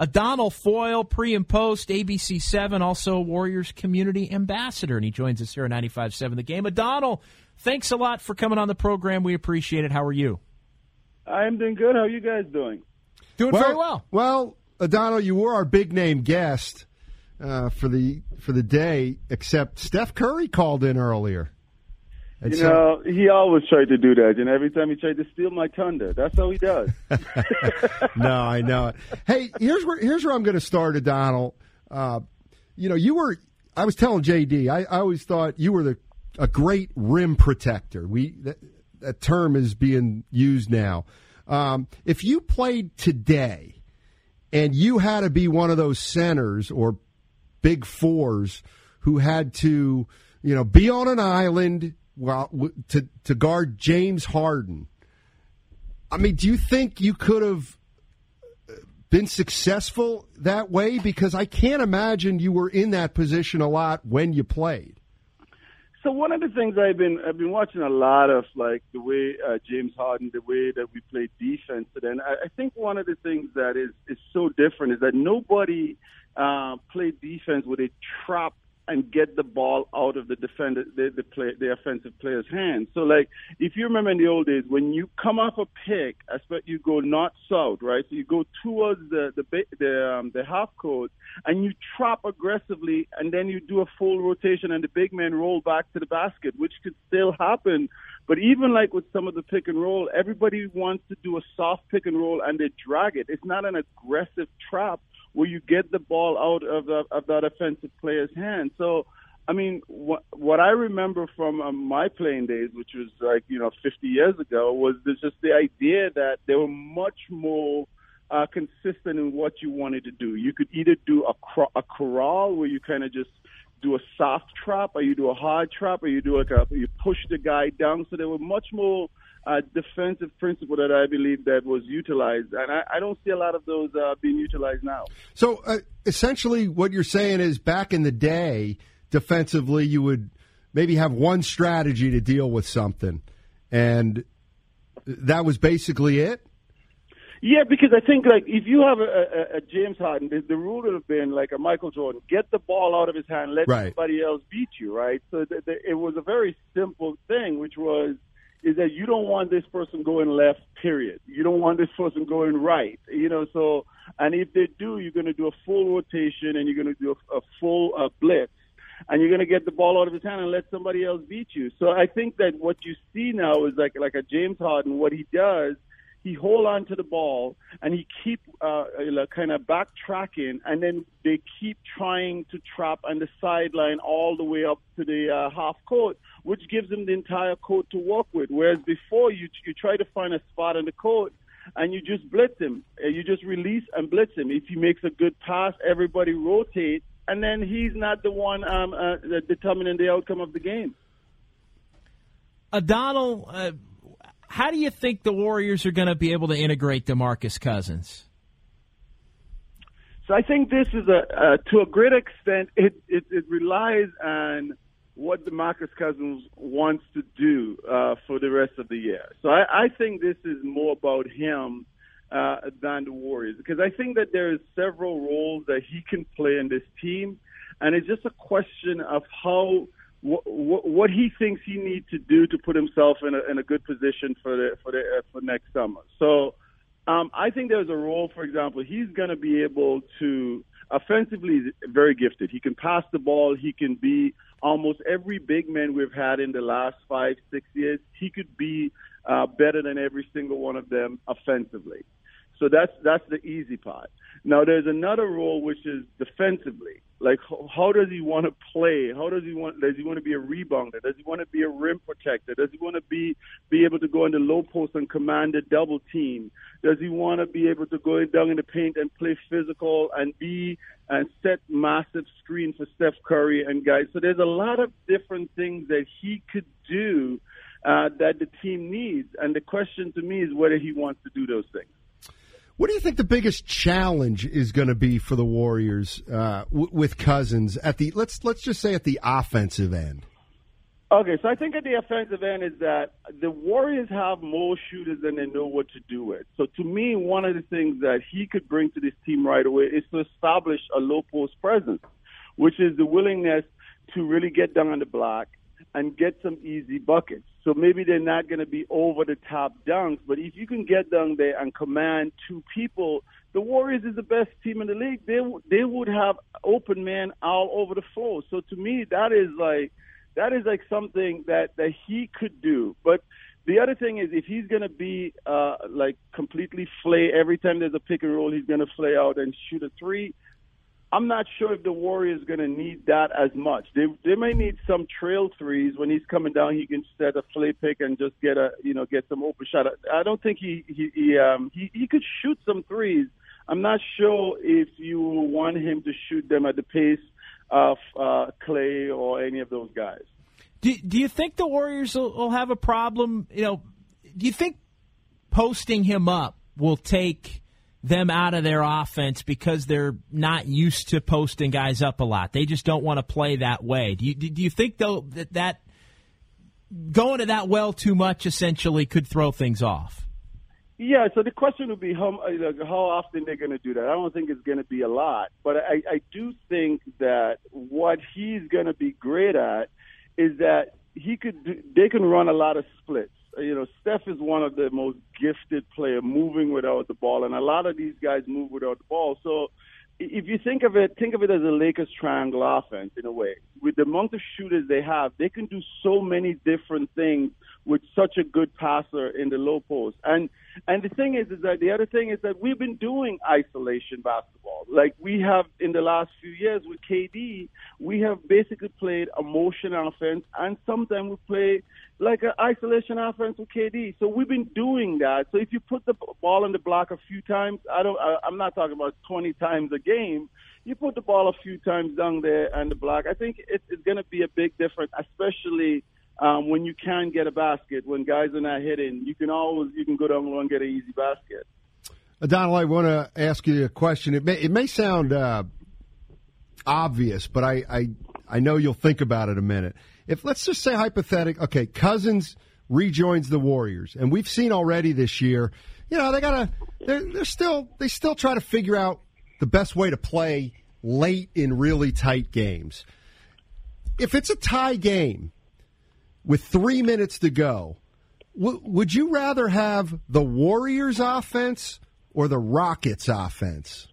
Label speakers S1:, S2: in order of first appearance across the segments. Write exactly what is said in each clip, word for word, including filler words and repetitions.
S1: O'Donnell Foyle, pre and post, A B C seven, also Warriors community ambassador, and he joins us here on ninety-five point seven The Game. O'Donnell, thanks a lot for coming on the program. We appreciate it. How are you?
S2: I'm doing good. How are you guys doing?
S1: Doing
S3: well,
S1: very well.
S3: Well, O'Donnell, you were our big name guest uh, for the for the day, except Steph Curry called in earlier. And
S2: you
S3: so,
S2: know, he always tried to do that, and every time he tried to steal my thunder. That's how he does.
S3: No, I know it. Hey, here's where here's where I'm going to start, O'Donnell. Uh, you know, you were. I was telling J D. I, I always thought you were the a great rim protector. We that, that term is being used now. Um, if you played today, and you had to be one of those centers or big fours who had to, you know, be on an island. Well, to to guard James Harden, I mean, do you think you could have been successful that way? Because I can't imagine you were in that position a lot when you played.
S2: So one of the things I've been I've been watching a lot of, like the way uh, James Harden, the way that we play defense, and I, I think one of the things that is is so different is that nobody uh, played defense with a trap and get the ball out of the defender, the the, play, the offensive player's hands. So, like, if you remember in the old days, when you come off a pick, I expect you go north-south, right? So you go towards the the the, um, the half court, and you trap aggressively, and then you do a full rotation, and the big men roll back to the basket, which could still happen. But even like with some of the pick and roll, everybody wants to do a soft pick and roll, and they drag it. It's not an aggressive trap where you get the ball out of, the, of that offensive player's hand. So, I mean, what, what I remember from um, my playing days, which was like, you know, fifty years ago, was just the idea that they were much more uh, consistent in what you wanted to do. You could either do a, cro- a corral where you kind of just do a soft trap, or you do a hard trap, or you do like a, you push the guy down. So they were much more Uh, defensive principle that I believe that was utilized, and I, I don't see a lot of those uh, being utilized now.
S3: So uh, essentially what you're saying is back in the day, defensively, you would maybe have one strategy to deal with something, and that was basically it?
S2: Yeah, because I think, like, if you have a, a, a James Harden, the, the rule would have been like a Michael Jordan, get the ball out of his hand, let
S3: right.
S2: somebody else beat you, right? So the, the, it was a very simple thing, which was, is that you don't want this person going left, period. You don't want this person going right, you know. So, and if they do, you're going to do a full rotation, and you're going to do a, a full uh, blitz, and you're going to get the ball out of his hand and let somebody else beat you. So I think that what you see now is like like a James Harden. What he does, he hold on to the ball, and he keep uh, kind of backtracking, and then they keep trying to trap on the sideline all the way up to the uh, half court, which gives him the entire court to work with. Whereas before, you you try to find a spot on the court, and you just blitz him. You just release and blitz him. If he makes a good pass, everybody rotates, and then he's not the one um, uh, determining the outcome of the game.
S1: O'Donnell, uh, how do you think the Warriors are going to be able to integrate DeMarcus Cousins?
S2: So I think this is a, uh, to a great extent, it, it, it relies on what DeMarcus Cousins wants to do uh, for the rest of the year. So I, I think this is more about him uh, than the Warriors, because I think that there is several roles that he can play in this team, and it's just a question of how wh- wh- what he thinks he needs to do to put himself in a, in a good position for the for the uh, for next summer. So um, I think there's a role, for example, he's going to be able to offensively he's very gifted. He can pass the ball. He can be almost every big man we've had in the last five, six years. He could be uh, better than every single one of them offensively. So that's that's the easy part. Now there's another role, which is defensively. Like, how, how does he want to play? How does he want? Does he want to be a rebounder? Does he want to be a rim protector? Does he want to be be able to go in the low post and command a double team? Does he want to be able to go down in the paint and play physical and be and set massive screen for Steph Curry and guys? So there's a lot of different things that he could do uh, that the team needs. And the question to me is whether he wants to do those things.
S3: What do you think the biggest challenge is going to be for the Warriors uh, w- with Cousins at the let's let's just say at the offensive end?
S2: Okay, so I think at the offensive end is that the Warriors have more shooters than they know what to do with. So to me, one of the things that he could bring to this team right away is to establish a low post presence, which is the willingness to really get down on the block and get some easy buckets. So maybe they're not going to be over the top dunks, but if you can get down there and command two people, the Warriors is the best team in the league. They they would have open man all over the floor. So to me, that is like that is like something that, that he could do. But the other thing is, if he's going to be uh, like completely flay every time there's a pick and roll, he's going to flay out and shoot a three. I'm not sure if the Warriors going to need that as much. They they may need some trail threes when he's coming down. He can set a flay pick and just get a you know get some open shot. I don't think he he he, um, he he could shoot some threes. I'm not sure if you want him to shoot them at the pace of uh, Clay or any of those guys.
S1: Do Do you think the Warriors will, will have a problem? You know, do you think posting him up will take them out of their offense because they're not used to posting guys up a lot? They just don't want to play that way. Do you do you think though that that going to that well too much essentially could throw things off?
S2: Yeah, so the question would be how like, how often they're going to do that. I don't think it's going to be a lot, but I, I do think that what he's going to be great at is that he could do, they can run a lot of splits. You know, Steph is one of the most gifted players moving without the ball, and a lot of these guys move without the ball. So if you think of it, think of it as a Lakers triangle offense in a way. With the amount of shooters they have, they can do so many different things with such a good passer in the low post. And and the thing is, is that the other thing is that we've been doing isolation basketball. Like we have in the last few years with K D, we have basically played a motion offense, and sometimes we play like an isolation offense with K D. So we've been doing that. So if you put the ball in the block a few times, I don't, I, I'm not talking about twenty times a game. You put the ball a few times down there and the block, I think it, it's going to be a big difference, especially um, when you can get a basket. When guys are not hitting, you can always you can go down low and get an easy basket.
S3: Donald, I want to ask you a question. It may it may sound uh, obvious, but I, I I know you'll think about it a minute. If let's just say hypothetical, okay, Cousins rejoins the Warriors, and we've seen already this year, you know, they gotta they're, they're still they still try to figure out the best way to play late in really tight games. If it's a tie game with three minutes to go, w- would you rather have the Warriors offense or the Rockets offense?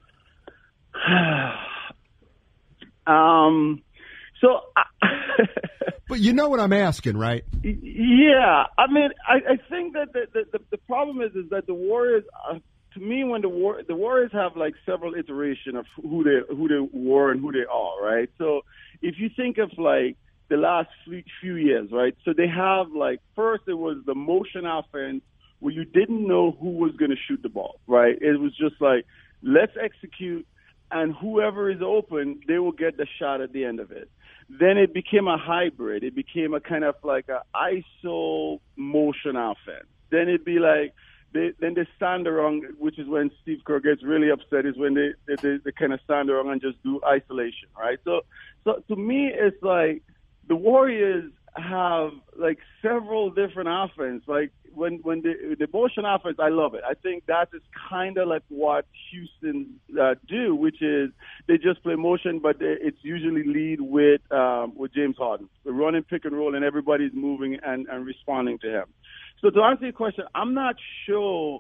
S2: um, so, I,
S3: but you know what I'm asking, right?
S2: Yeah, I mean, I, I think that the, the the problem is is that the Warriors. Are, To me, when the war, the Warriors have like several iterations of who they who they were and who they are, right? So if you think of like the last few years, right? So they have like first it was the motion offense where you didn't know who was going to shoot the ball, right? It was just like let's execute, and whoever is open, they will get the shot at the end of it. Then it became a hybrid. It became a kind of like a I S O motion offense. Then it'd be like. They, then they stand around, which is when Steve Kerr gets really upset, is when they, they, they, they kind of stand around and just do isolation, right? So, so to me, it's like the Warriors have like several different offense. Like when when the the motion offense, I love it. I think that is kind of like what Houston uh, do, which is they just play motion, but they, it's usually lead with um, with James Harden. They're running pick and roll, and everybody's moving and, and responding to him. So to answer your question, I'm not sure.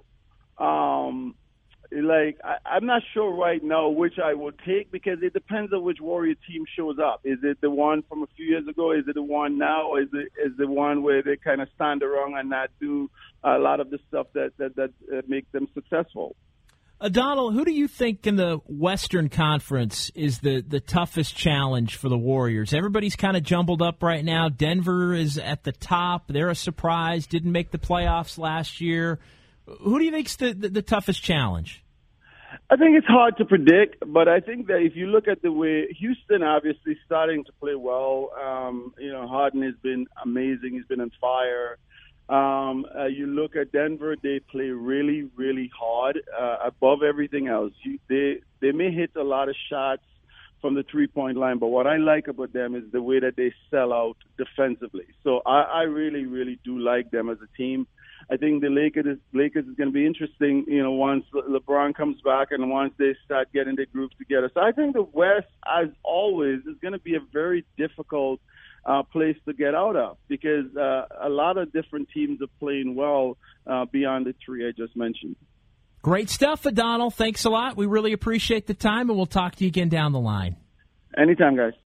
S2: Um, like I, I'm not sure right now which I would take because it depends on which Warrior team shows up. Is it the one from a few years ago? Is it the one now? Or is it is the one where they kind of stand around and not do a lot of the stuff that that that uh, make them successful?
S1: Donald, who do you think in the Western Conference is the, the toughest challenge for the Warriors? Everybody's kind of jumbled up right now. Denver is at the top. They're a surprise. Didn't make the playoffs last year. Who do you think's the, the, the toughest challenge?
S2: I think it's hard to predict, but I think that if you look at the way Houston obviously starting to play well, um, you know, Harden has been amazing. He's been on fire. Um, uh, you look at Denver, they play really, really hard, uh, above everything else. You, they they may hit a lot of shots from the three-point line. But what I like about them is the way that they sell out defensively. So I, I really, really do like them as a team. I think the Lakers is, Lakers is going to be interesting, you know, once Le- LeBron comes back and once they start getting their groups together. So I think the West, as always, is going to be a very difficult uh, place to get out of because uh, a lot of different teams are playing well uh, beyond the three I just mentioned.
S1: Great stuff, O'Donnell. Thanks a lot. We really appreciate the time, and we'll talk to you again down the line.
S2: Anytime, guys.